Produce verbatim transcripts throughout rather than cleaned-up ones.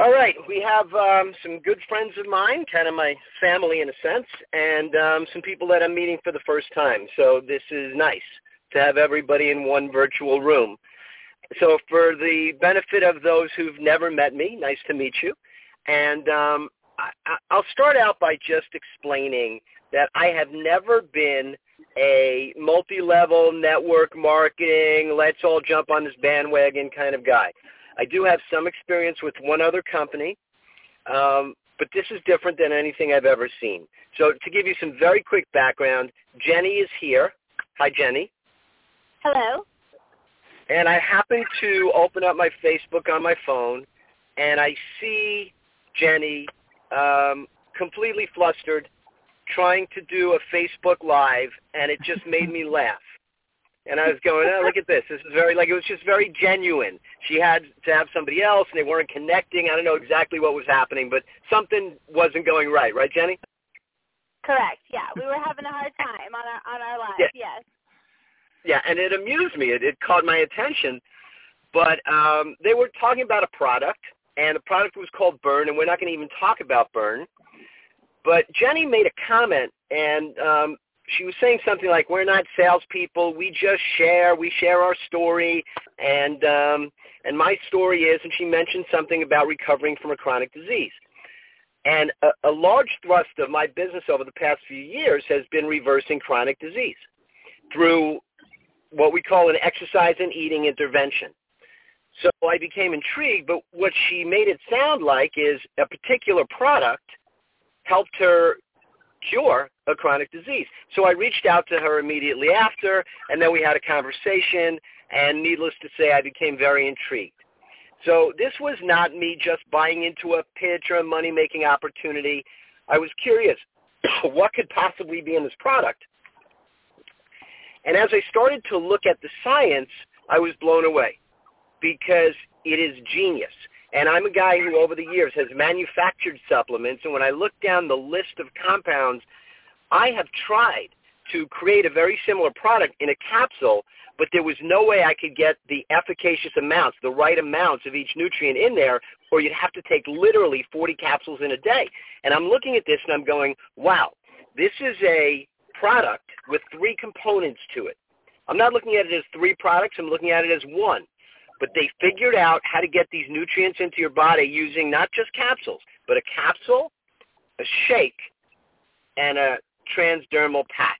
All right, we have um, some good friends of mine, kind of my family in a sense, and um, some people that I'm meeting for the first time. So this is nice to have everybody in one virtual room. So for the benefit of those who've never met me, nice to meet you. And um, I, I'll start out by just explaining that I have never been a multi-level network marketing, let's all jump on this bandwagon kind of guy. I do have some experience with one other company, um, but this is different than anything I've ever seen. So to give you some very quick background, Jenny is here. Hi, Jenny. Hello. And I happen to open up my Facebook on my phone, and I see Jenny um, completely flustered, trying to do a Facebook Live, and it just made me laugh. And I was going, oh, look at this. This is very, like, it was just very genuine. She had to have somebody else, and they weren't connecting. I don't know exactly what was happening, but something wasn't going right. Right, Jenny? Correct, yeah. We were having a hard time on our on our live, yeah. yes. Yeah, and it amused me. It, it caught my attention. But um, they were talking about a product, and the product was called Burn, and we're not going to even talk about Burn. But Jenny made a comment, and um, she was saying something like, we're not salespeople, we just share, we share our story, and um, and my story is, and she mentioned something about recovering from a chronic disease. And a, a large thrust of my business over the past few years has been reversing chronic disease through what we call an exercise and eating intervention. So I became intrigued, but what she made it sound like is a particular product helped her cure a chronic disease. So I reached out to her immediately after, and then we had a conversation, and needless to say, I became very intrigued. So this was not me just buying into a pitch or a money-making opportunity. I was curious, what could possibly be in this product? And as I started to look at the science, I was blown away because it is genius. And I'm a guy who over the years has manufactured supplements, and when I look down the list of compounds, I have tried to create a very similar product in a capsule, but there was no way I could get the efficacious amounts, the right amounts of each nutrient in there, or you'd have to take literally forty capsules in a day. And I'm looking at this and I'm going, wow, this is a product with three components to it. I'm not looking at it as three products, I'm looking at it as one. But they figured out how to get these nutrients into your body using not just capsules, but a capsule, a shake, and a transdermal patch.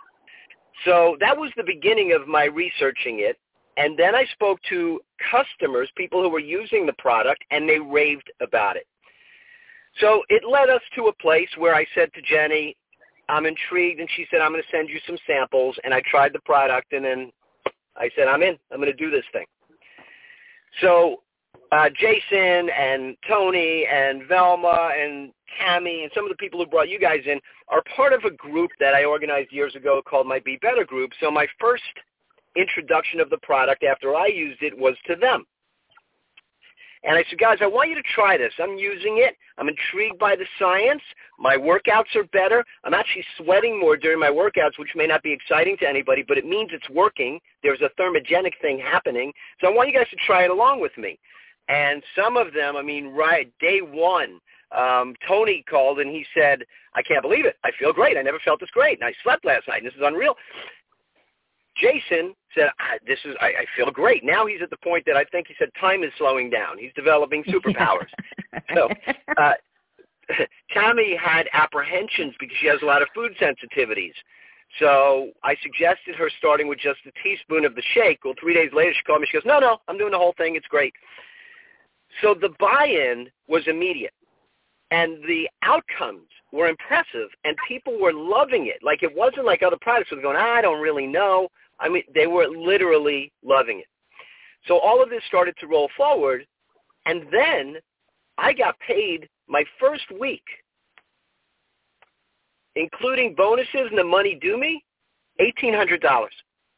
So that was the beginning of my researching it. And then I spoke to customers, people who were using the product, and they raved about it. So it led us to a place where I said to Jenny, I'm intrigued, and she said, I'm going to send you some samples. And I tried the product, and then I said, I'm in. I'm going to do this thing. So uh, Jason and Tony and Velma and Tammy and some of the people who brought you guys in are part of a group that I organized years ago called my Be Better Group. So my first introduction of the product after I used it was to them. And I said, guys, I want you to try this. I'm using it. I'm intrigued by the science. My workouts are better. I'm actually sweating more during my workouts, which may not be exciting to anybody, but it means it's working. There's a thermogenic thing happening. So I want you guys to try it along with me. And some of them, I mean, right, day one, um, Tony called and he said, I can't believe it. I feel great. I never felt this great. And I slept last night. And this is unreal. Jason said, this is, I, I feel great. Now he's at the point that I think he said time is slowing down. He's developing superpowers. so uh, Tammy had apprehensions because she has a lot of food sensitivities. So I suggested her starting with just a teaspoon of the shake. Well, three days later she called me. She goes, no, no, I'm doing the whole thing. It's great. So the buy-in was immediate. And the outcomes were impressive, and people were loving it. Like, it wasn't like other products were going, I don't really know. I mean, they were literally loving it. So all of this started to roll forward, and then I got paid my first week, including bonuses and the money due me, eighteen hundred dollars.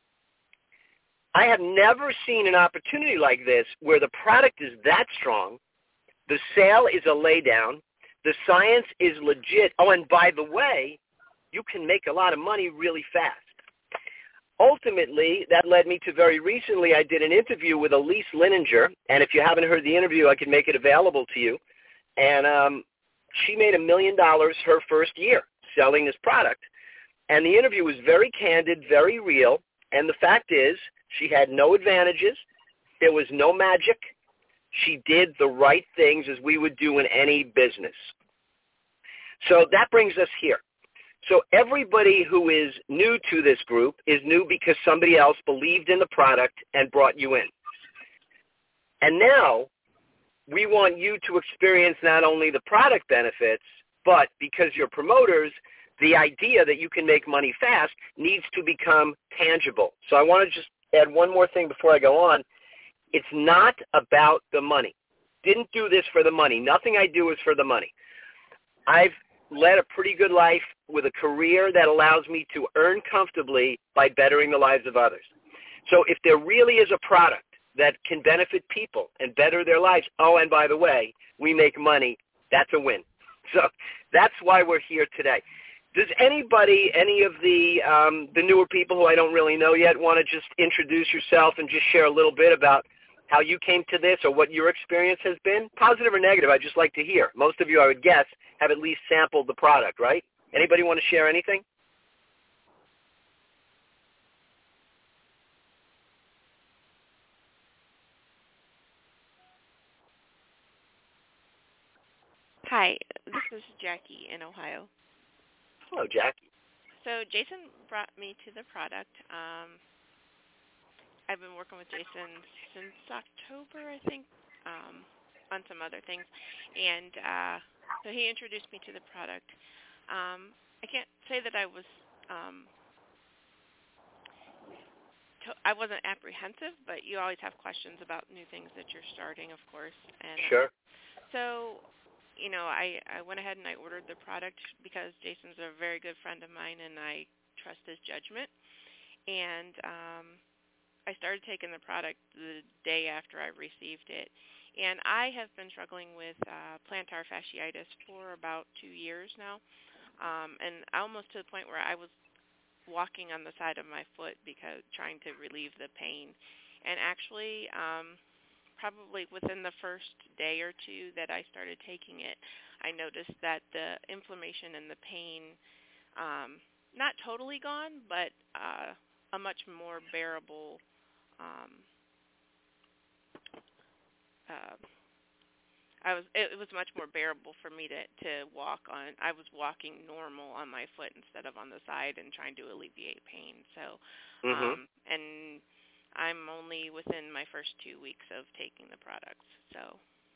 I have never seen an opportunity like this where the product is that strong, the sale is a laydown, the science is legit. Oh, and by the way, you can make a lot of money really fast. Ultimately, that led me to very recently, I did an interview with Elise Lininger, and if you haven't heard the interview, I can make it available to you. And um, she made a million dollars her first year selling this product. And the interview was very candid, very real. And the fact is, she had no advantages. There was no magic. She did the right things as we would do in any business. So that brings us here. So everybody who is new to this group is new because somebody else believed in the product and brought you in. And now we want you to experience not only the product benefits, but because you're promoters, the idea that you can make money fast needs to become tangible. So I want to just add one more thing before I go on. It's not about the money. Didn't do this for the money. Nothing I do is for the money. I've led a pretty good life with a career that allows me to earn comfortably by bettering the lives of others. So if there really is a product that can benefit people and better their lives, oh, and by the way, we make money, that's a win. So that's why we're here today. Does anybody, any of the um, the newer people who I don't really know yet, want to just introduce yourself and just share a little bit about how you came to this or what your experience has been? Positive or negative, I'd just like to hear. Most of you, I would guess, have at least sampled the product, right? Anybody want to share anything? Hi, this is Jackie in Ohio. Hello, Jackie. So Jason brought me to the product. Um, I've been working with Jason since October, I think, um, on some other things. And uh, so he introduced me to the product. Um, I can't say that I was, um, to- I wasn't apprehensive, but you always have questions about new things that you're starting, of course. And Sure. Uh, so, you know, I, I went ahead and I ordered the product because Jason's a very good friend of mine and I trust his judgment. And um, I started taking the product the day after I received it. And I have been struggling with uh, plantar fasciitis for about two years now. Um, and almost to the point where I was walking on the side of my foot because trying to relieve the pain. And actually, um, probably within the first day or two that I started taking it, I noticed that the inflammation and the pain, um, not totally gone, but uh, a much more bearable, um, uh, I was it, it was much more bearable for me to, to walk on. I was walking normal on my foot instead of on the side and trying to alleviate pain. So, Mm-hmm. um, and I'm only within my first two weeks of taking the products. So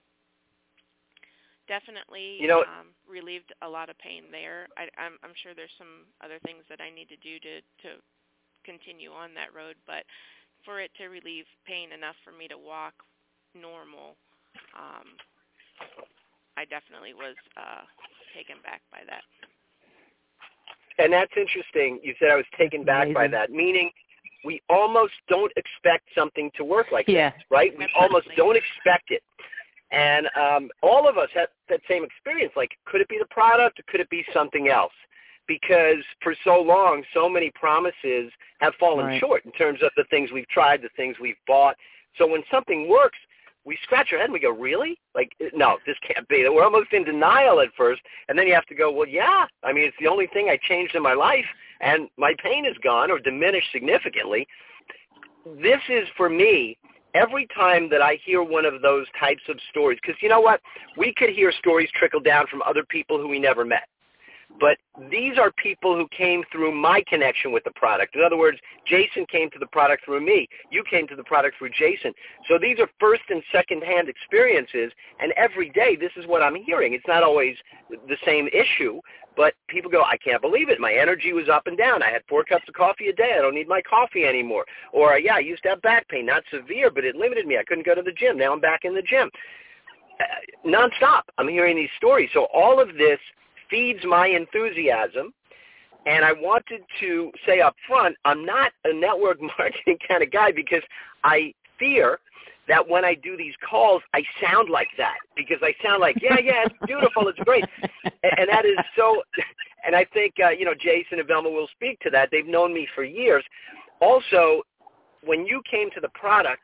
definitely You know, um, relieved a lot of pain there. I, I'm, I'm sure there's some other things that I need to do to, to continue on that road, but for it to relieve pain enough for me to walk normal, um, I definitely was uh, taken back by that. and that's interesting. You said I was taken back Amazing. by that, meaning we almost don't expect something to work like Yeah. that, right? We Absolutely. almost don't expect it. And um, all of us have that same experience. Like, could it be the product or could it be something else? Because for so long, so many promises have fallen Right. short in terms of the things we've tried, the things we've bought. So when something works, we scratch our head and we go, really? Like, no, this can't be. We're almost in denial at first. And then you have to go, well, yeah. I mean, it's the only thing I changed in my life, and my pain is gone or diminished significantly. This is, for me, every time that I hear one of those types of stories, because you know what? We could hear stories trickle down from other people who we never met. But these are people who came through my connection with the product. In other words, Jason came to the product through me. You came to the product through Jason. So these are first and second-hand experiences, and every day this is what I'm hearing. It's not always the same issue, but people go, I can't believe it. My energy was up and down. I had four cups of coffee a day. I don't need my coffee anymore. Or, yeah, I used to have back pain. Not severe, but it limited me. I couldn't go to the gym. Now I'm back in the gym. Uh, nonstop, I'm hearing these stories. So all of this feeds my enthusiasm, and I wanted to say up front, I'm not a network marketing kind of guy because I fear that when I do these calls, I sound like that because I sound like, yeah, yeah, it's beautiful, it's great, and, and that is so, and I think, uh, you know, Jason and Velma will speak to that. They've known me for years. Also, when you came to the product,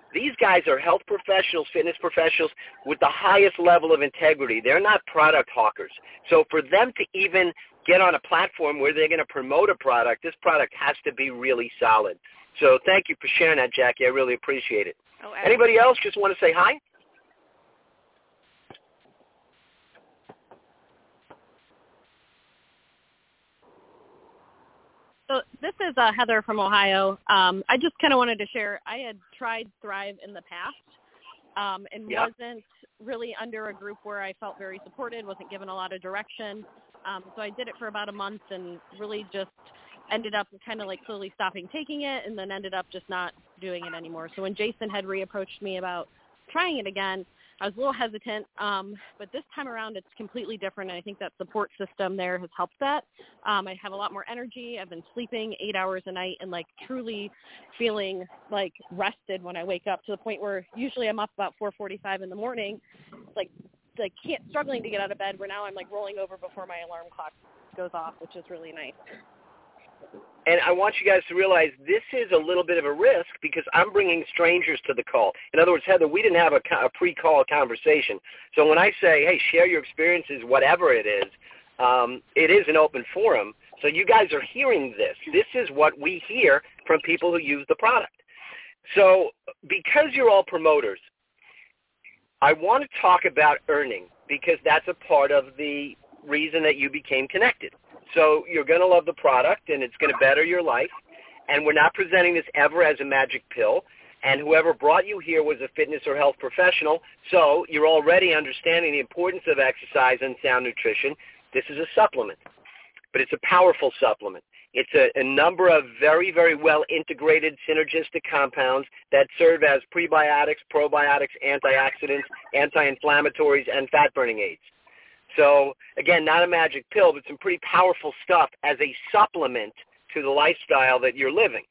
These guys are health professionals, fitness professionals with the highest level of integrity. They're not product hawkers. So for them to even get on a platform where they're going to promote a product, this product has to be really solid. So thank you for sharing that, Jackie. I really appreciate it. Oh, anybody else just want to say hi? So this is uh, Heather from Ohio. Um, I just kind of wanted to share, I had tried Thrive in the past um, and yep. wasn't really under a group where I felt very supported, wasn't given a lot of direction. Um, so I did it for about a month and really just ended up kind of like slowly stopping taking it and then ended up just not doing it anymore. So when Jason had reapproached me about trying it again, I was a little hesitant, um, but this time around it's completely different, and I think that support system there has helped that. Um, I have a lot more energy. I've been sleeping eight hours a night and, like, truly feeling, like, rested when I wake up, to the point where usually I'm up about four forty-five in the morning, like, like can't, struggling to get out of bed, where now I'm, like, rolling over before my alarm clock goes off, which is really nice. And I want you guys to realize this is a little bit of a risk because I'm bringing strangers to the call. In other words, Heather, we didn't have a, a pre-call conversation. So when I say, hey, share your experiences, whatever it is, um, it is an open forum. So you guys are hearing this. This is what we hear from people who use the product. So because you're all promoters, I want to talk about earning because that's a part of the reason that you became connected. So you're going to love the product, and it's going to better your life. And we're not presenting this ever as a magic pill. And whoever brought you here was a fitness or health professional, so you're already understanding the importance of exercise and sound nutrition. This is a supplement, but it's a powerful supplement. It's a, a number of very, very well-integrated synergistic compounds that serve as prebiotics, probiotics, antioxidants, anti-inflammatories, and fat-burning aids. So, again, not a magic pill, but some pretty powerful stuff as a supplement to the lifestyle that you're living.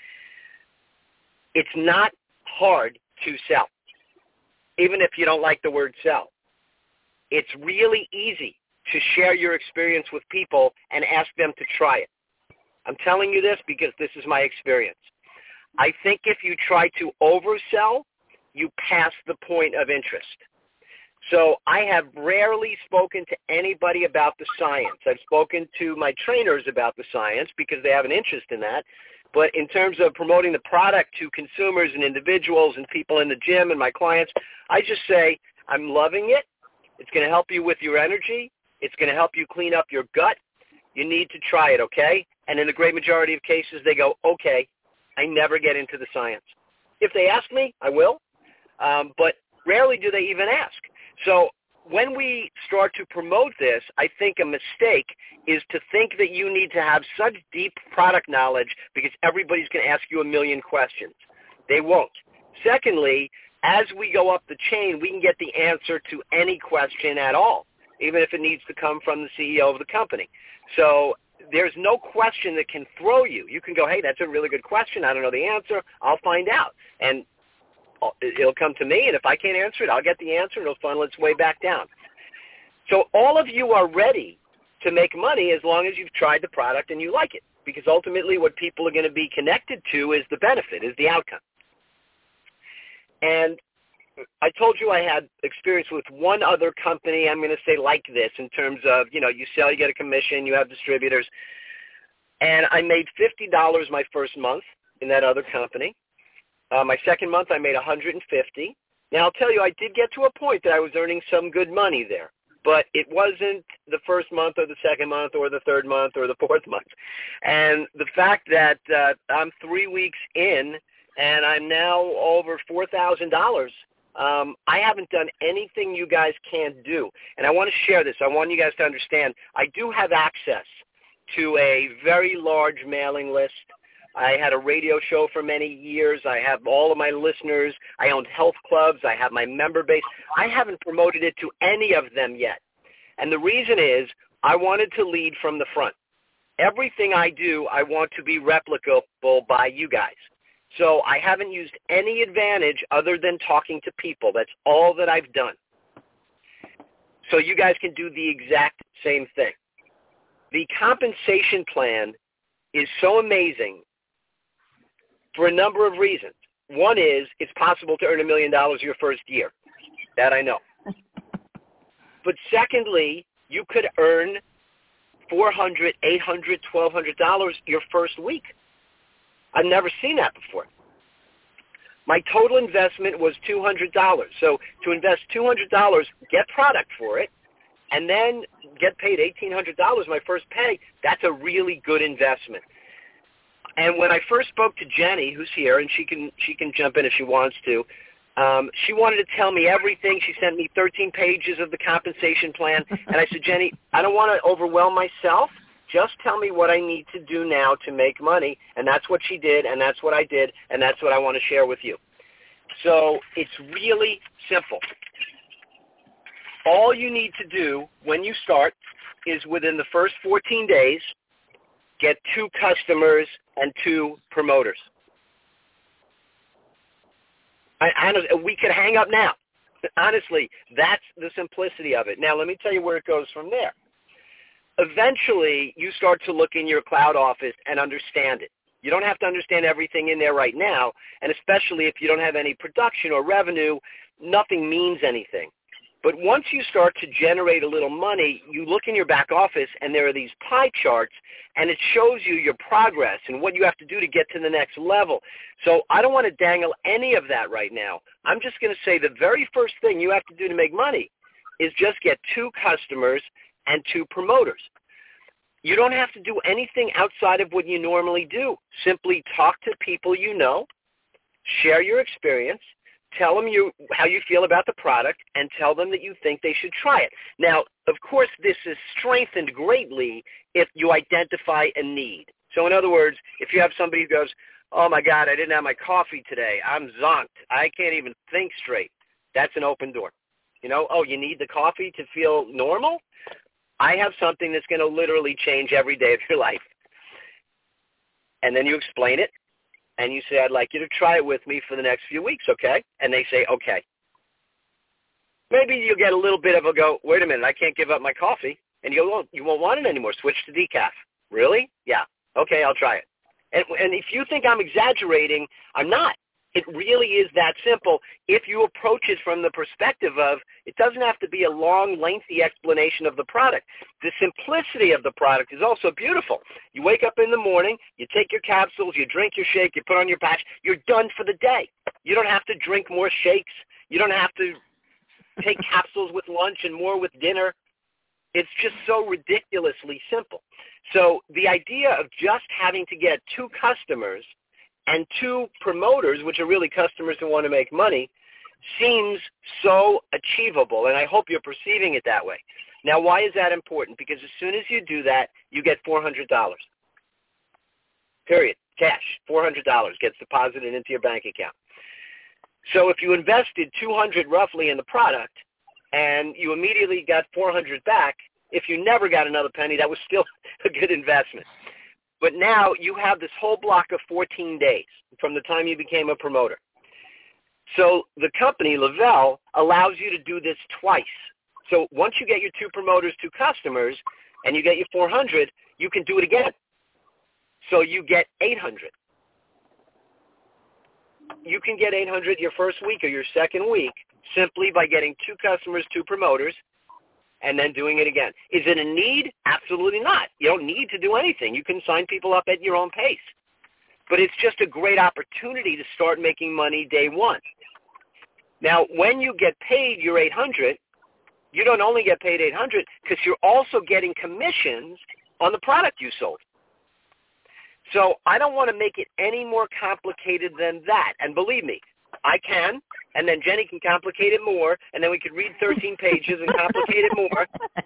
It's not hard to sell, even if you don't like the word sell. It's really easy to share your experience with people and ask them to try it. I'm telling you this because this is my experience. I think if you try to oversell, you pass the point of interest. So I have rarely spoken to anybody about the science. I've spoken to my trainers about the science because they have an interest in that. But in terms of promoting the product to consumers and individuals and people in the gym and my clients, I just say, I'm loving it. It's going to help you with your energy. It's going to help you clean up your gut. You need to try it, okay? And in the great majority of cases, they go, okay. I never get into the science. If they ask me, I will. Um, but rarely do they even ask. So when we start to promote this, I think a mistake is to think that you need to have such deep product knowledge because everybody's going to ask you a million questions. They won't. Secondly, as we go up the chain, we can get the answer to any question at all, even if it needs to come from the C E O of the company. So there's no question that can throw you. You can go, hey, that's a really good question. I don't know the answer. I'll find out. And it'll come to me, and if I can't answer it, I'll get the answer, and it'll funnel its way back down. So all of you are ready to make money as long as you've tried the product and you like it, because ultimately what people are going to be connected to is the benefit, is the outcome. And I told you I had experience with one other company, I'm going to say like this, in terms of, you know, you sell, you get a commission, you have distributors. And I made fifty dollars my first month in that other company. Uh, my second month, I made one hundred fifty dollars. Now, I'll tell you, I did get to a point that I was earning some good money there, but it wasn't the first month or the second month or the third month or the fourth month. And the fact that uh, I'm three weeks in and I'm now over four thousand dollars, um, I haven't done anything you guys can't do. And I want to share this. I want you guys to understand I do have access to a very large mailing list. I had a radio show for many years. I have all of my listeners. I owned health clubs. I have my member base. I haven't promoted it to any of them yet. And the reason is I wanted to lead from the front. Everything I do, I want to be replicable by you guys. So I haven't used any advantage other than talking to people. That's all that I've done. So you guys can do the exact same thing. The compensation plan is so amazing for a number of reasons. One is it's possible to earn a million dollars your first year. That I know. But secondly, you could earn four hundred dollars, eight hundred dollars, twelve hundred dollars your first week. I've never seen that before. My total investment was two hundred dollars. So to invest two hundred dollars, get product for it, and then get paid eighteen hundred dollars my first pay, that's a really good investment. And when I first spoke to Jenny, who's here, and she can she can jump in if she wants to, um, she wanted to tell me everything. She sent me thirteen pages of the compensation plan, and I said, Jenny, I don't want to overwhelm myself. Just tell me what I need to do now to make money, and that's what she did, and that's what I did, and that's what I want to share with you. So it's really simple. All you need to do when you start is within the first fourteen days, get two customers and two promoters. I, I, we could hang up now. Honestly, that's the simplicity of it. Now, let me tell you where it goes from there. Eventually, you start to look in your cloud office and understand it. You don't have to understand everything in there right now, and especially if you don't have any production or revenue, nothing means anything. But once you start to generate a little money, you look in your back office, and there are these pie charts, and it shows you your progress and what you have to do to get to the next level. So I don't want to dangle any of that right now. I'm just going to say the very first thing you have to do to make money is just get two customers and two promoters. You don't have to do anything outside of what you normally do. Simply talk to people you know, share your experience, tell them you, how you feel about the product, and tell them that you think they should try it. Now, of course, this is strengthened greatly if you identify a need. So in other words, if you have somebody who goes, oh, my God, I didn't have my coffee today. I'm zonked. I can't even think straight. That's an open door. You know, oh, you need the coffee to feel normal? I have something that's going to literally change every day of your life. And then you explain it, and you say, I'd like you to try it with me for the next few weeks, okay? And they say, okay. Maybe you'll get a little bit of a go, wait a minute, I can't give up my coffee. And you go, you won't want it anymore. Switch to decaf. Really? Yeah. Okay, I'll try it. And, and if you think I'm exaggerating, I'm not. It really is that simple if you approach it from the perspective of it doesn't have to be a long, lengthy explanation of the product. The simplicity of the product is also beautiful. You wake up in the morning, you take your capsules, you drink your shake, you put on your patch, you're done for the day. You don't have to drink more shakes. You don't have to take capsules with lunch and more with dinner. It's just so ridiculously simple. So the idea of just having to get two customers and two promoters, which are really customers who want to make money, seems so achievable, and I hope you're perceiving it that way. Now, why is that important? Because as soon as you do that, you get four hundred dollars. Period. Cash. four hundred dollars gets deposited into your bank account. So if you invested two hundred dollars roughly in the product, and you immediately got four hundred dollars back, if you never got another penny, that was still a good investment. But now you have this whole block of fourteen days from the time you became a promoter. So the company, Lavelle, allows you to do this twice. So once you get your two promoters, two customers, and you get your four hundred, you can do it again. So you get eight hundred. You can get eight hundred your first week or your second week simply by getting two customers, two promoters, and then doing it again. Is it a need? Absolutely not. You don't need to do anything. You can sign people up at your own pace. But it's just a great opportunity to start making money day one. Now, when you get paid your eight hundred, you don't only get paid eight hundred because you're also getting commissions on the product you sold. So I don't want to make it any more complicated than that. And believe me, I can, and then Jenny can complicate it more, and then we could read thirteen pages and complicate it more.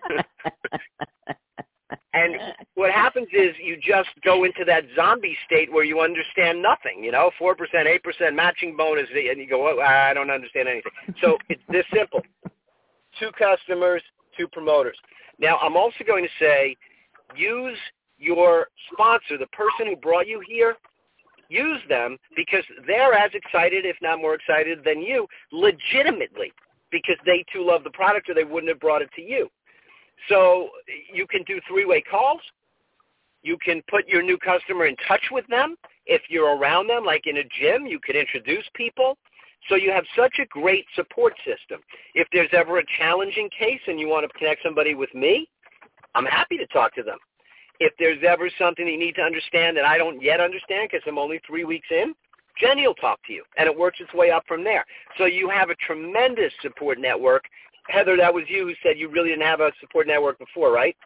And what happens is you just go into that zombie state where you understand nothing, you know, four percent, eight percent matching bonus, and you go, oh, I don't understand anything. So it's this simple. Two customers, two promoters. Now, I'm also going to say use your sponsor, the person who brought you here, use them because they're as excited, if not more excited than you, legitimately, because they too love the product or they wouldn't have brought it to you. So you can do three-way calls. You can put your new customer in touch with them. If you're around them, like in a gym, you could introduce people. So you have such a great support system. If there's ever a challenging case and you want to connect somebody with me, I'm happy to talk to them. If there's ever something you need to understand that I don't yet understand because I'm only three weeks in, Jenny will talk to you, and it works its way up from there. So you have a tremendous support network. Heather, that was you who said you really didn't have a support network before, right?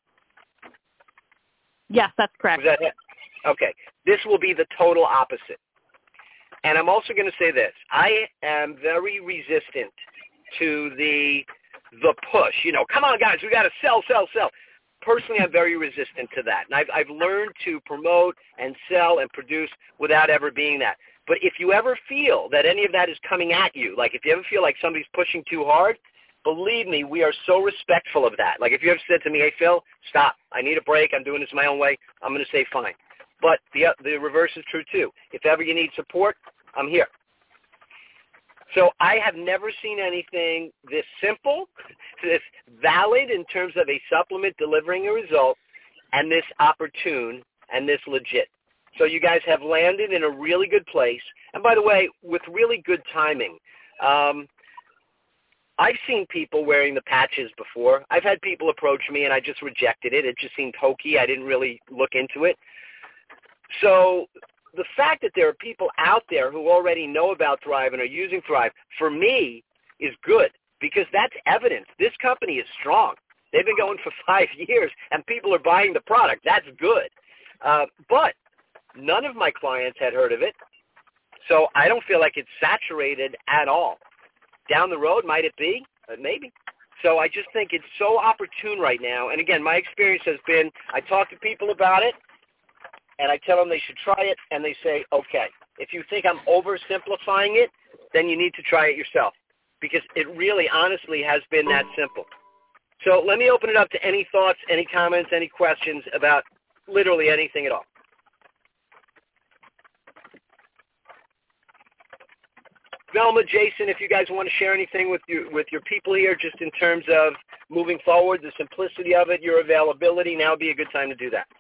Yes, that's correct. Was that, okay. This will be the total opposite. And I'm also going to say this. I am very resistant to the the push. You know, come on, guys, we got to sell, sell, sell. Personally, I'm very resistant to that. And I've, I've learned to promote and sell and produce without ever being that. But if you ever feel that any of that is coming at you, like if you ever feel like somebody's pushing too hard, believe me, we are so respectful of that. Like if you ever said to me, hey, Phil, stop. I need a break. I'm doing this my own way. I'm going to say fine. But the the reverse is true, too. If ever you need support, I'm here. So I have never seen anything this simple, this valid in terms of a supplement delivering a result, and this opportune and this legit. So you guys have landed in a really good place. And by the way, with really good timing. Um, I've seen people wearing the patches before. I've had people approach me, and I just rejected it. It just seemed hokey. I didn't really look into it. So the fact that there are people out there who already know about Thrive and are using Thrive, for me, is good because that's evidence. This company is strong. They've been going for five years, and people are buying the product. That's good. Uh, but none of my clients had heard of it, so I don't feel like it's saturated at all. Down the road, might it be? Uh, maybe. So I just think it's so opportune right now. And, again, my experience has been I talk to people about it, and I tell them they should try it, and they say, okay. If you think I'm oversimplifying it, then you need to try it yourself because it really, honestly, has been that simple. So let me open it up to any thoughts, any comments, any questions about literally anything at all. Velma, Jason, if you guys want to share anything with your, with your people here just in terms of moving forward, the simplicity of it, your availability, now would be a good time to do that.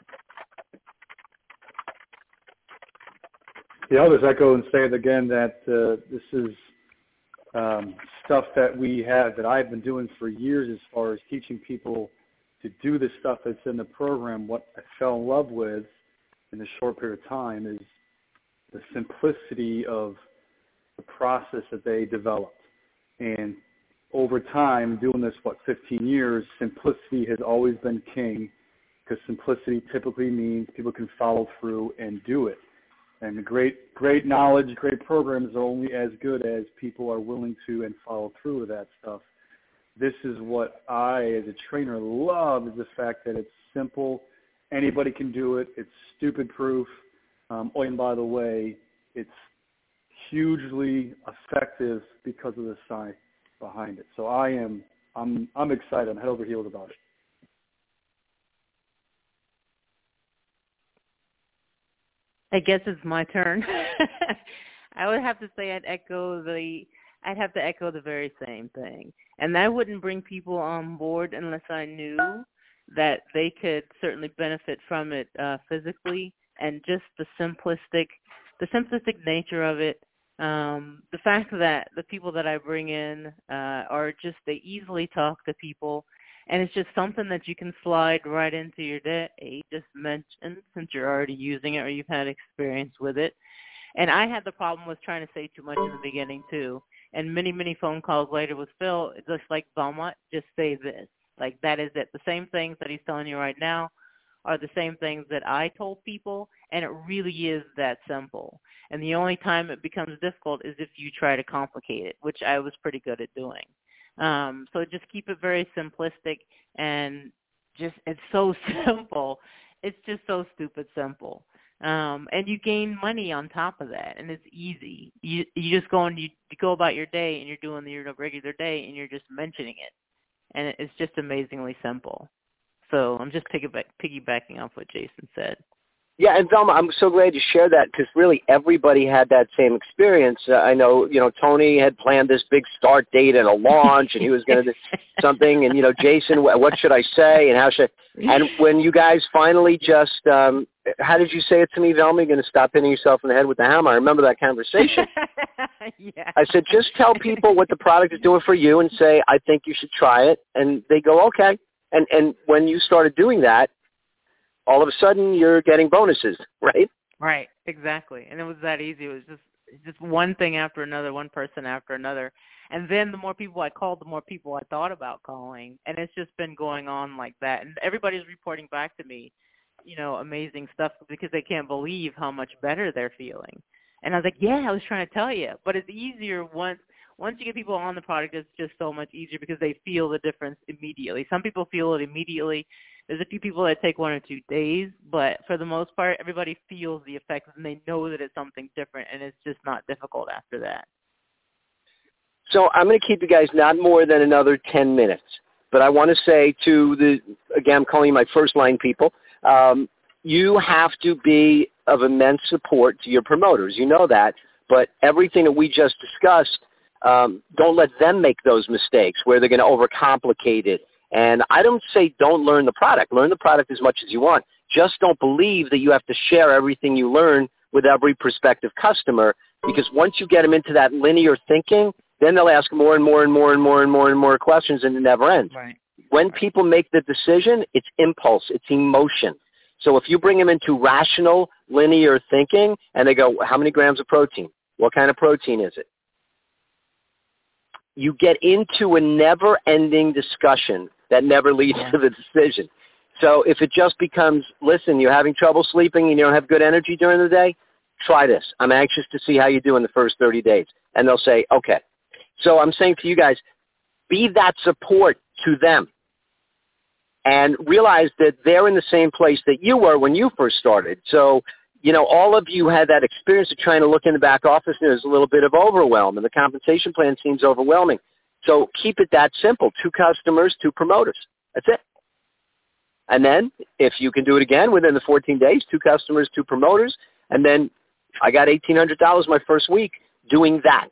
Yeah, I'll just echo and say it again that uh, this is um, stuff that we have, that I've been doing for years as far as teaching people to do the stuff that's in the program. What I fell in love with in a short period of time is the simplicity of the process that they developed. And over time, doing this, what, fifteen years, simplicity has always been king because simplicity typically means people can follow through and do it. And the great, great knowledge, great programs are only as good as people are willing to and follow through with that stuff. This is what I, as a trainer, love is the fact that it's simple. Anybody can do it. It's stupid proof. Um, oh, and by the way, it's hugely effective because of the science behind it. So I am, I'm, I'm excited. I'm head over heels about it. I guess it's my turn. I would have to say I'd echo the I'd have to echo the very same thing. And that wouldn't bring people on board unless I knew that they could certainly benefit from it uh, physically and just the simplistic the simplistic nature of it. Um, the fact that the people that I bring in uh, are just, they easily talk to people. And it's just something that you can slide right into your day, just mention, since you're already using it or you've had experience with it. And I had the problem with trying to say too much in the beginning, too. And many, many phone calls later with Phil, it's just like, Belmont, just say this. Like, that is it. The same things that he's telling you right now are the same things that I told people, and it really is that simple. And the only time it becomes difficult is if you try to complicate it, which I was pretty good at doing. Um, so just keep it very simplistic and just, it's so simple. It's just so stupid simple. Um, and you gain money on top of that, and it's easy. You you just go and you, you go about your day, and you're doing your regular day, and you're just mentioning it. And it's just amazingly simple. So I'm just piggyback, piggybacking off what Jason said. Yeah, and Velma, I'm so glad you shared that because really everybody had that same experience. Uh, I know, you know, Tony had planned this big start date and a launch, and he was going to do something. And, you know, Jason, what should I say and how should I? And when you guys finally just, um, how did you say it to me, Velma? You're going to stop hitting yourself in the head with the hammer. I remember that conversation. Yeah. I said, just tell people what the product is doing for you and say, I think you should try it. And they go, okay. And and when you started doing that, all of a sudden you're getting bonuses, right? Right, exactly. And it was that easy. It was just just one thing after another, one person after another. And then the more people I called, the more people I thought about calling. And it's just been going on like that. And everybody's reporting back to me, you know, amazing stuff because they can't believe how much better they're feeling. And I was like, yeah, I was trying to tell you. But it's easier once once you get people on the product, it's just so much easier because they feel the difference immediately. Some people feel it immediately. There's a few people that take one or two days, but for the most part, everybody feels the effects and they know that it's something different, and it's just not difficult after that. So I'm going to keep you guys not more than another ten minutes, but I want to say to the, again, I'm calling you my first line people, um, you have to be of immense support to your promoters. You know that, but everything that we just discussed, um, don't let them make those mistakes where they're going to overcomplicate it. And I don't say don't learn the product. Learn the product as much as you want. Just don't believe that you have to share everything you learn with every prospective customer, because once you get them into that linear thinking, then they'll ask more and more and more and more and more and more questions, and it never ends. Right. When right. people make the decision, it's impulse, it's emotion. So if you bring them into rational, linear thinking, and they go, how many grams of protein? What kind of protein is it? You get into a never-ending discussion that never leads yeah. to the decision. So if it just becomes, listen, you're having trouble sleeping and you don't have good energy during the day, try this. I'm anxious to see how you do in the first thirty days. And they'll say, okay. So I'm saying to you guys, be that support to them and realize that they're in the same place that you were when you first started. So, you know, all of you had that experience of trying to look in the back office, and there's a little bit of overwhelm, and the compensation plan seems overwhelming. So keep it that simple. Two customers, two promoters. That's it. And then if you can do it again within the fourteen days, two customers, two promoters, and then I got eighteen hundred dollars my first week doing that.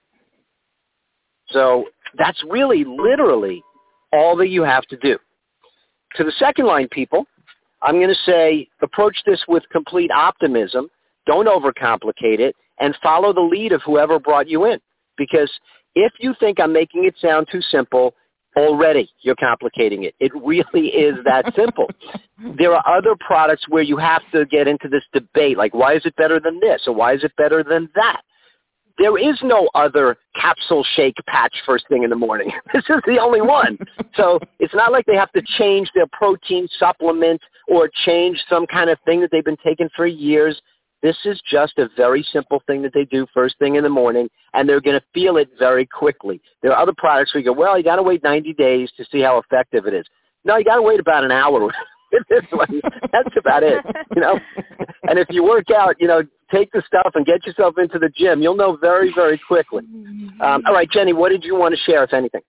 So that's really literally all that you have to do. To the second line people, I'm going to say approach this with complete optimism. Don't overcomplicate it, and follow the lead of whoever brought you in. Because if you think I'm making it sound too simple, already you're complicating it. It really is that simple. There are other products where you have to get into this debate, like why is it better than this or why is it better than that? There is no other capsule shake patch first thing in the morning. This is the only one. So it's not like they have to change their protein supplement or change some kind of thing that they've been taking for years. This is just a very simple thing that they do first thing in the morning, and they're going to feel it very quickly. There are other products where you go, well, you got to wait ninety days to see how effective it is. No, you got to wait about an hour with this one. That's about it, you know. And if you work out, you know, take the stuff and get yourself into the gym. You'll know very, very quickly. Um, all right, Jenny, what did you want to share, if anything?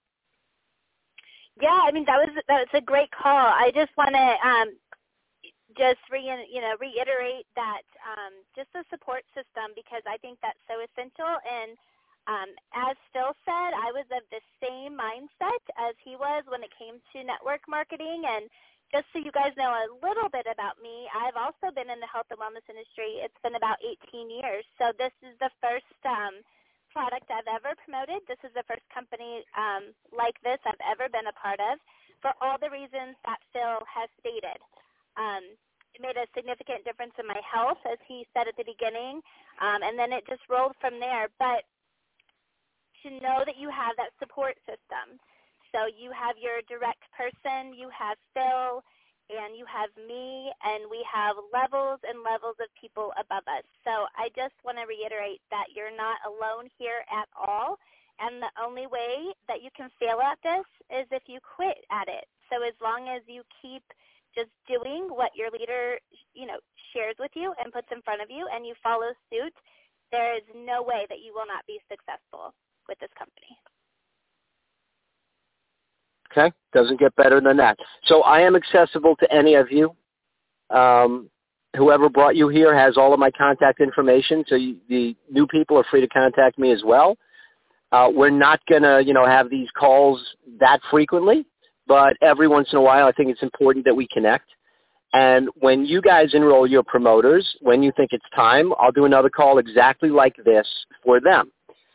Yeah, I mean, that was that was a great call. I just want to um, just re, you know reiterate that um, just the support system, because I think that's so essential. And um, as Phil said, I was of the same mindset as he was when it came to network marketing. And just so you guys know a little bit about me, I've also been in the health and wellness industry. It's been about eighteen years. So this is the first um, product I've ever promoted. This is the first company um, like this I've ever been a part of, for all the reasons that Phil has stated. Um, it made a significant difference in my health, as he said at the beginning, um, and then it just rolled from there. But to know that you have that support system. So you have your direct person, you have Phil, and you have me, and we have levels and levels of people above us. So I just want to reiterate that you're not alone here at all, and the only way that you can fail at this is if you quit at it. So as long as you keep just doing what your leader, you know, shares with you and puts in front of you, and you follow suit, there is no way that you will not be successful with this company. Okay, doesn't get better than that. So I am accessible to any of you. Um, whoever brought you here has all of my contact information, so you, the new people are free to contact me as well. Uh, we're not going to, you know, have these calls that frequently, but every once in a while I think it's important that we connect. And when you guys enroll your promoters, when you think it's time, I'll do another call exactly like this for them.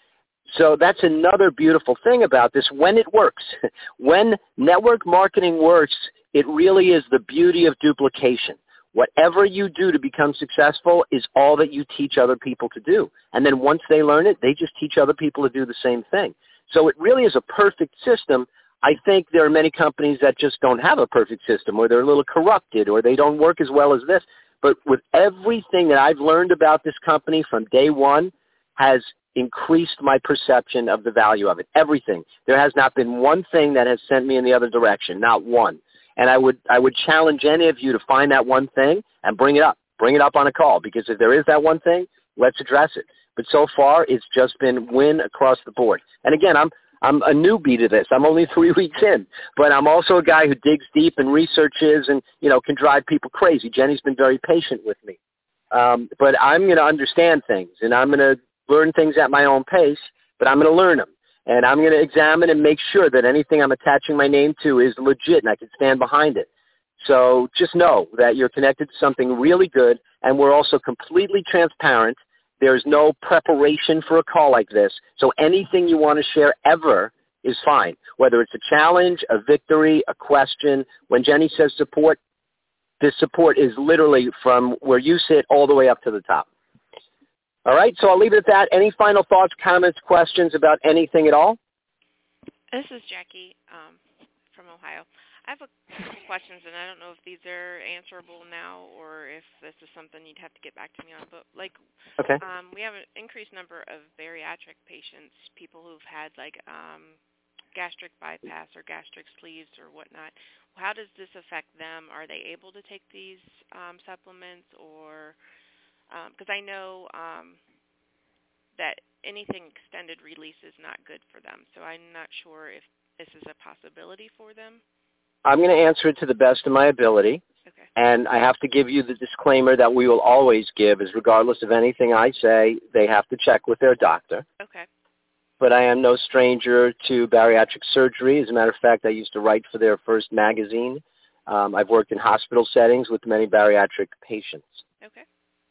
So that's another beautiful thing about this when it works. When network marketing works, it really is the beauty of duplication. Whatever you do to become successful is all that you teach other people to do. And then once they learn it, they just teach other people to do the same thing. So it really is a perfect system. I think there are many companies that just don't have a perfect system, or they're a little corrupted, or they don't work as well as this. But with everything that I've learned about this company from day one has increased my perception of the value of it. Everything. There has not been one thing that has sent me in the other direction, not one. And I would I would challenge any of you to find that one thing and bring it up. Bring it up on a call, because if there is that one thing, let's address it. But so far, it's just been win across the board. And again, I'm I'm a newbie to this. I'm only three weeks in, but I'm also a guy who digs deep and researches and, you know, can drive people crazy. Jenny's been very patient with me. Um, but I'm going to understand things, and I'm going to learn things at my own pace, but I'm going to learn them. And I'm going to examine and make sure that anything I'm attaching my name to is legit and I can stand behind it. So just know that you're connected to something really good, and we're also completely transparent. There's no preparation for a call like this. So anything you want to share ever is fine, whether it's a challenge, a victory, a question. When Jenny says support, this support is literally from where you sit all the way up to the top. All right, so I'll leave it at that. Any final thoughts, comments, questions about anything at all? This is Jackie um, from Ohio. I have a couple questions, and I don't know if these are answerable now or if this is something you'd have to get back to me on. But, like, okay. um, we have an increased number of bariatric patients, people who've had, like, um, gastric bypass or gastric sleeves or whatnot. How does this affect them? Are they able to take these um, supplements or – because um, I know um, that anything extended release is not good for them. So I'm not sure if this is a possibility for them. I'm going to answer it to the best of my ability. Okay. And I have to give you the disclaimer that we will always give is regardless of anything I say, they have to check with their doctor. Okay. But I am no stranger to bariatric surgery. As a matter of fact, I used to write for their first magazine. Um, I've worked in hospital settings with many bariatric patients. Okay.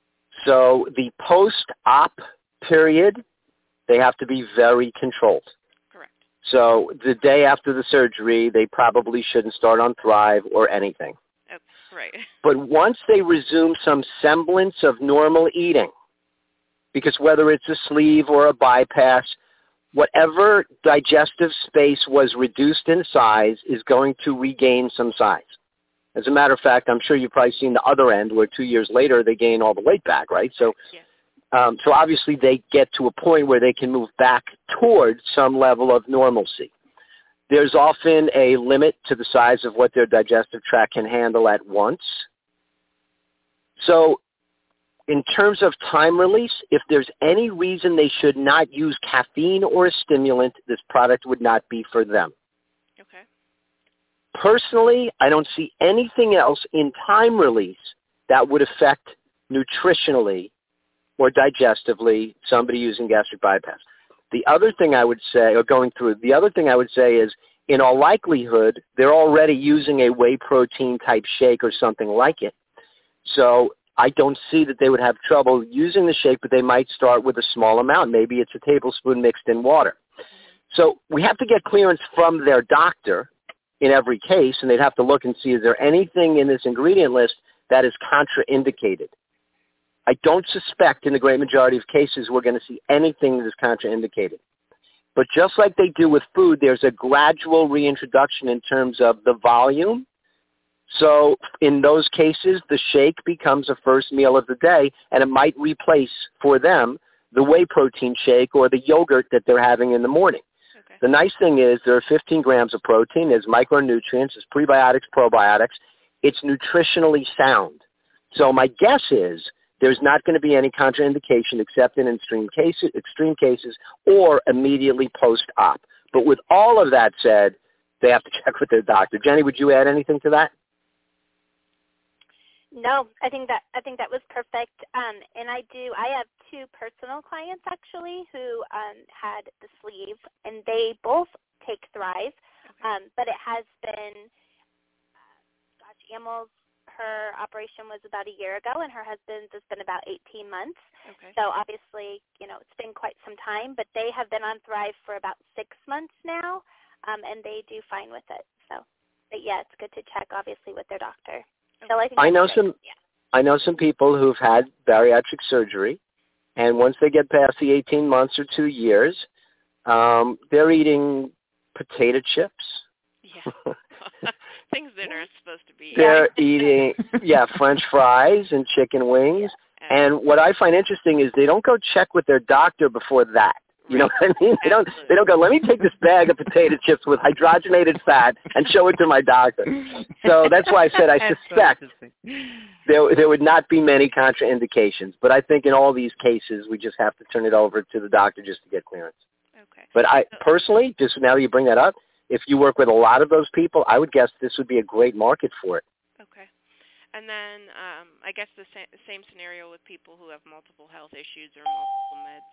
So the post-op period, they have to be very controlled. Correct. So the day after the surgery, they probably shouldn't start on Thrive or anything. Oh, right. But once they resume some semblance of normal eating, because whether it's a sleeve or a bypass, whatever digestive space was reduced in size is going to regain some size. As a matter of fact, I'm sure you've probably seen the other end where two years later they gain all the weight back, right? So, yes. um, so obviously they get to a point where they can move back towards some level of normalcy. There's often a limit to the size of what their digestive tract can handle at once. So in terms of time release, if there's any reason they should not use caffeine or a stimulant, this product would not be for them. Okay. Personally, I don't see anything else in time release that would affect nutritionally or digestively somebody using gastric bypass. The other thing I would say, or going through, the other thing I would say is, in all likelihood, they're already using a whey protein type shake or something like it. So I don't see that they would have trouble using the shake, but they might start with a small amount. Maybe it's a tablespoon mixed in water. So we have to get clearance from their doctor in every case, and they'd have to look and see, is there anything in this ingredient list that is contraindicated? I don't suspect in the great majority of cases we're going to see anything that is contraindicated. But just like they do with food, there's a gradual reintroduction in terms of the volume. So in those cases, the shake becomes a first meal of the day, and it might replace for them the whey protein shake or the yogurt that they're having in the morning. The nice thing is there are fifteen grams of protein. There's micronutrients. There's prebiotics, probiotics. It's nutritionally sound. So my guess is there's not going to be any contraindication except in extreme cases, extreme cases or immediately post-op. But with all of that said, they have to check with their doctor. Jenny, would you add anything to that? No, I think that I think that was perfect. Um, and I do. I have two personal clients actually who um, had the sleeve, and they both take Thrive. Okay. Um, but it has been, uh, gosh, Amel's, her operation was about a year ago, and her husband's has been about eighteen months. Okay. So obviously, you know, it's been quite some time. But they have been on Thrive for about six months now, um, and they do fine with it. So, but yeah, it's good to check obviously with their doctor. So I, think I know great. some. Yeah. I know some people who've had bariatric surgery, and once they get past the eighteen months or two years, um, they're eating potato chips. Yeah. Things that aren't supposed to be. They're eating, yeah, French fries and chicken wings. Yeah. And what I find interesting is they don't go check with their doctor before that. You know what I mean? They don't. They don't go, let me take this bag of potato chips with hydrogenated fat and show it to my doctor. So that's why I said I suspect there there would not be many contraindications. But I think in all these cases we just have to turn it over to the doctor just to get clearance. Okay. But I personally, just now that you bring that up, if you work with a lot of those people, I would guess this would be a great market for it. Okay. And then um, I guess the sa- same scenario with people who have multiple health issues or multiple meds.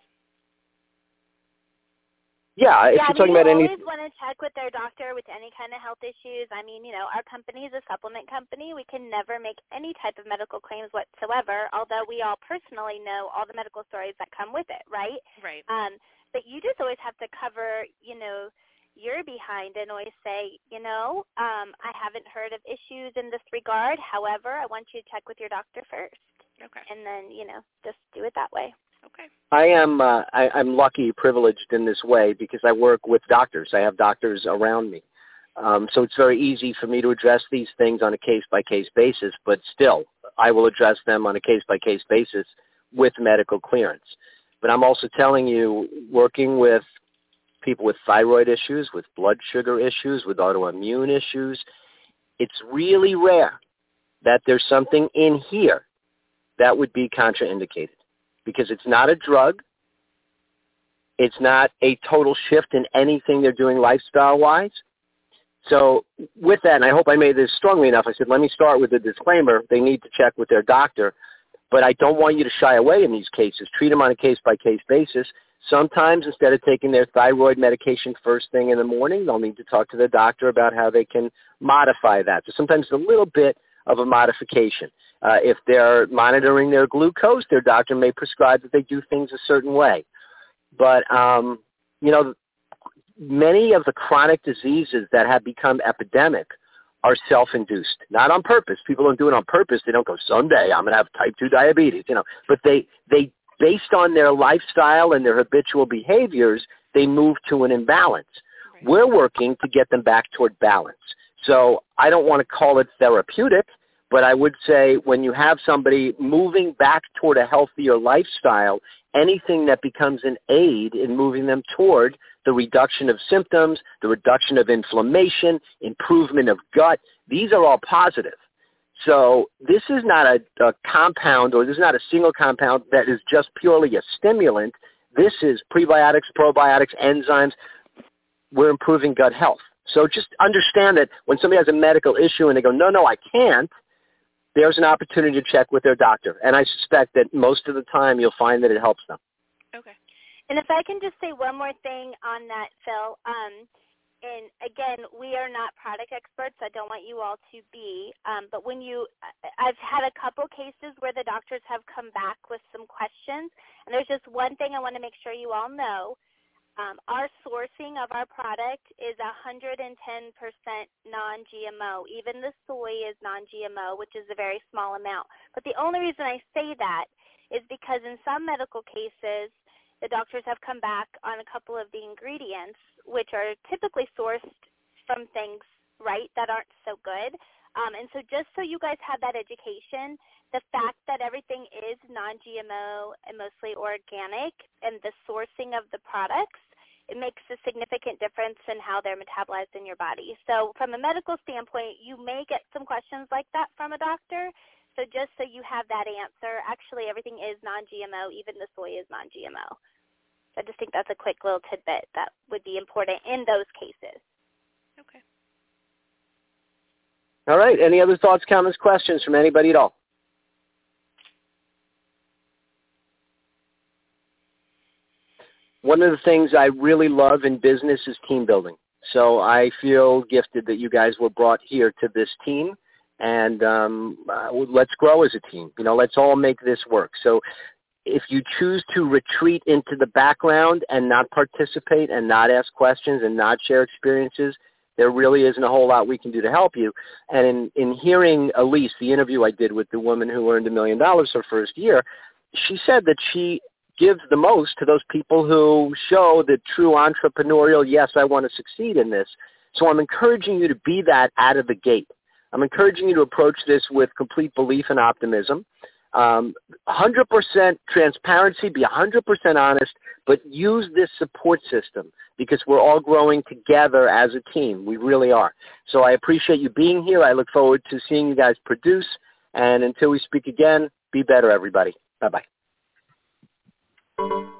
Yeah, if yeah, you're talking I mean, about any. You always want to check with their doctor with any kind of health issues. I mean, you know, our company is a supplement company. We can never make any type of medical claims whatsoever, although we all personally know all the medical stories that come with it, right? Right. Um, but you just always have to cover, you know, your behind and always say, you know, um, I haven't heard of issues in this regard. However, I want you to check with your doctor first. Okay. And then, you know, just do it that way. Okay. I am uh, I, I'm lucky, privileged in this way because I work with doctors. I have doctors around me. Um, so it's very easy for me to address these things on a case-by-case basis, but still, I will address them on a case-by-case basis with medical clearance. But I'm also telling you, working with people with thyroid issues, with blood sugar issues, with autoimmune issues, it's really rare that there's something in here that would be contraindicated. Because it's not a drug, it's not a total shift in anything they're doing lifestyle-wise. So with that, and I hope I made this strongly enough, I said, let me start with a disclaimer. They need to check with their doctor, but I don't want you to shy away in these cases. Treat them on a case-by-case basis. Sometimes instead of taking their thyroid medication first thing in the morning, they'll need to talk to their doctor about how they can modify that. So sometimes a little bit of a modification. Uh, if they're monitoring their glucose, their doctor may prescribe that they do things a certain way. But, um, you know, many of the chronic diseases that have become epidemic are self-induced, not on purpose. People don't do it on purpose. They don't go, someday I'm going to have type two diabetes, you know. But they, they, based on their lifestyle and their habitual behaviors, they move to an imbalance. Right. We're working to get them back toward balance. So I don't want to call it therapeutic, but I would say when you have somebody moving back toward a healthier lifestyle, anything that becomes an aid in moving them toward the reduction of symptoms, the reduction of inflammation, improvement of gut, these are all positive. So this is not a, a compound, or this is not a single compound that is just purely a stimulant. This is prebiotics, probiotics, enzymes. We're improving gut health. So just understand that when somebody has a medical issue and they go, no, no, I can't, there's an opportunity to check with their doctor. And I suspect that most of the time you'll find that it helps them. Okay. And if I can just say one more thing on that, Phil, um, and again, we are not product experts. I don't want you all to be. Um, but when you, I've had a couple cases where the doctors have come back with some questions. And there's just one thing I want to make sure you all know. Um, our sourcing of our product is one hundred ten percent non-G M O. Even the soy is non-G M O, which is a very small amount. But the only reason I say that is because in some medical cases, the doctors have come back on a couple of the ingredients, which are typically sourced from things, right, that aren't so good. Um, and so just so you guys have that education, the fact that everything is non-G M O and mostly organic and the sourcing of the products, it makes a significant difference in how they're metabolized in your body. So from a medical standpoint, you may get some questions like that from a doctor. So just so you have that answer, actually everything is non-G M O, even the soy is non-G M O. So I just think that's a quick little tidbit that would be important in those cases. Okay. All right. Any other thoughts, comments, questions from anybody at all? one of the things I really love in business is team building. So I feel gifted that you guys were brought here to this team, and um, uh, let's grow as a team. You know, let's all make this work. So if you choose to retreat into the background and not participate and not ask questions and not share experiences, there really isn't a whole lot we can do to help you. And in, in hearing Elise, the interview I did with the woman who earned a million dollars her first year, she said that she gives the most to those people who show the true entrepreneurial, yes, I want to succeed in this. So I'm encouraging you to be that out of the gate. I'm encouraging you to approach this with complete belief and optimism. Um, one hundred percent transparency, be one hundred percent honest, but use this support system because we're all growing together as a team. We really are. So I appreciate you being here. I look forward to seeing you guys produce. And until we speak again, be better, everybody. Bye-bye.